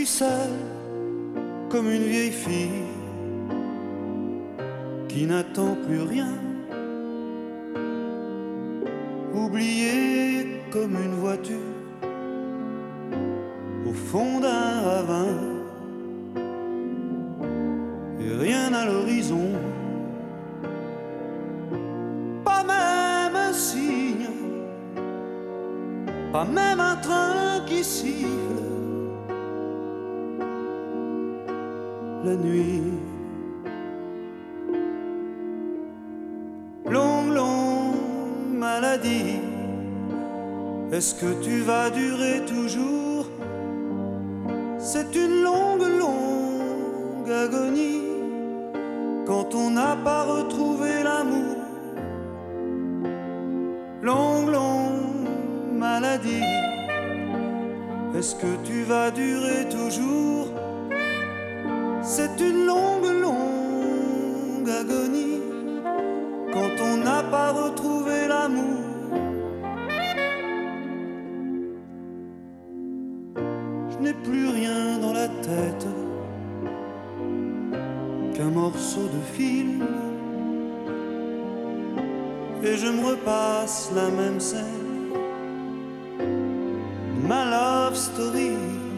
suis seule comme une vieille fille qui n'attend plus rien, oubliée comme une voiture au fond d'un ravin, et rien à l'horizon, pas même un signe, pas même un train qui siffle. La nuit, longue, longue maladie, est-ce que tu vas durer toujours? C'est une longue, longue agonie quand on n'a pas retrouvé l'amour. Longue, longue maladie, est-ce que tu vas durer toujours? C'est une longue, longue agonie quand on n'a pas retrouvé l'amour. Je n'ai plus rien dans la tête qu'un morceau de film, et je me repasse la même scène, ma love story.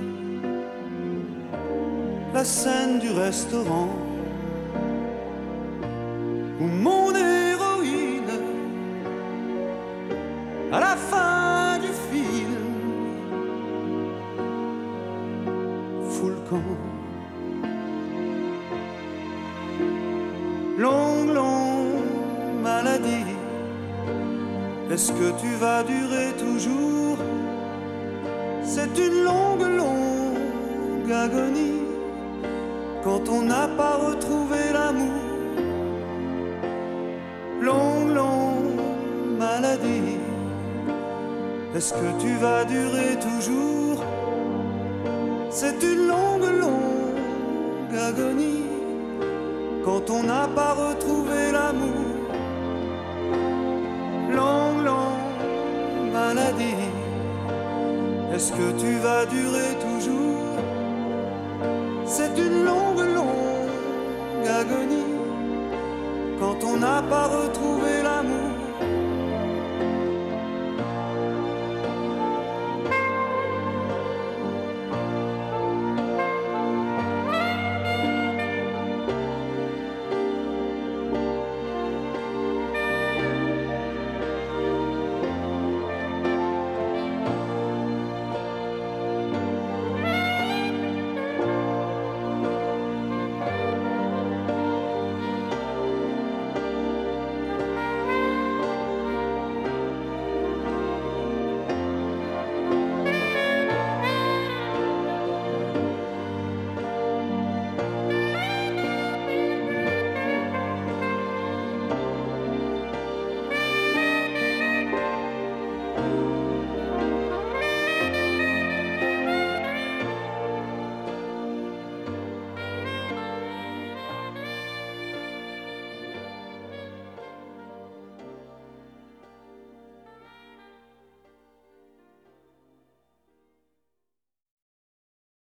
La scène du restaurant où mon héroïne, à la fin du film, fout le camp. Longue, longue maladie, est-ce que tu vas durer toujours? C'est une longue, longue agonie quand on n'a pas retrouvé l'amour. Longue, longue maladie, est-ce que tu vas durer toujours? C'est une longue, longue agonie quand on n'a pas retrouvé l'amour. Longue, longue maladie, est-ce que tu vas durer toujours? C'est une longue, longue agonie quand on n'a pas retrouvé l'amour.